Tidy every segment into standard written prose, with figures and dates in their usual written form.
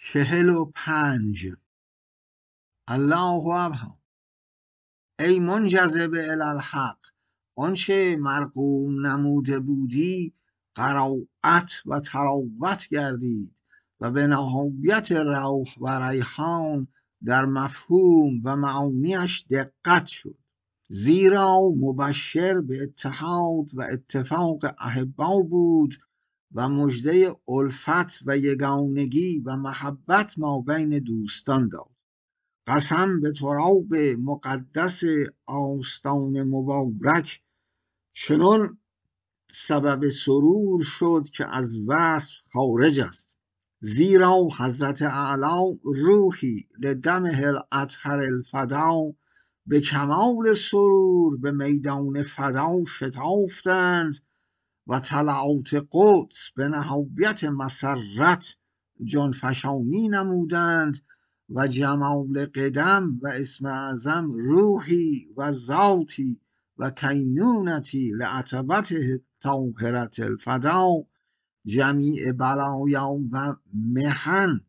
45. الله ابها. ای منجذب الی الحق، آنچه مرقوم نموده بودی قرائت و تراوت گردید و به نهایت روح و ریحان در مفهوم و معانیش دقت شد، زیرا مبشر به اتحاد و اتفاق احبا بود و مژده الفت و یگانگی و محبت ما بین دوستان داد. قسم به تراب مقدس آستان مبارک چنان سبب سرور شد که از وصف خارج است، زیرا حضرت اعلی روحی لدمه الاطهر الفدا به کمال سرور به میدان فدا شتافتند و طلعات قدس به نهایت مسرت جانفشانی نمودند و جمال قدم و اسم اعظم روحی و ذاتی و کینونتی لعتبته طاهرة الفدا جمیع بلایا و محن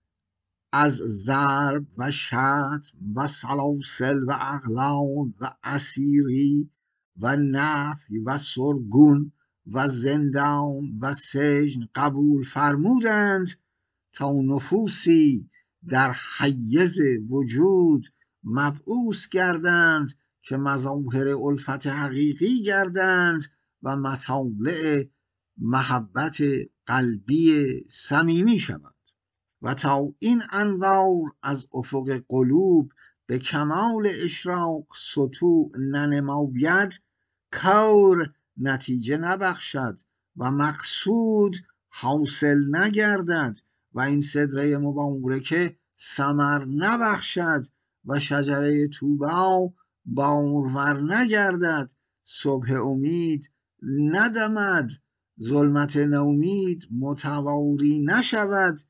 از ضرب و شتم و سلاسل و اغلال و اسیری و نفی و سرگون و زندان و سجن قبول فرمودند تا نفوسی در حیز وجود مبعوث گردند که مظاهر الفت حقیقی گردند و مطالع محبت قلبی صمیمی شوند و تا این انوار از افق قلوب به کمال اشراق سطوع ننماید کور نتیجه نبخشد و مقصود حاصل نگردد و این سدره مبارکه ثمر نبخشد و شجره طوبی بارور نگردد، صبح امید ندمد، ظلمت نومید متواری نشود،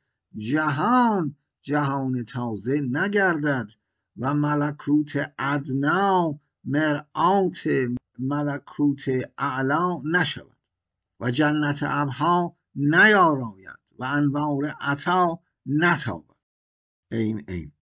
جهان تازه نگردد و ملکوت ادنا مرآت ملکوت اعلی نشود و جنت ابها نیاراید و انوار عطا نتابد. این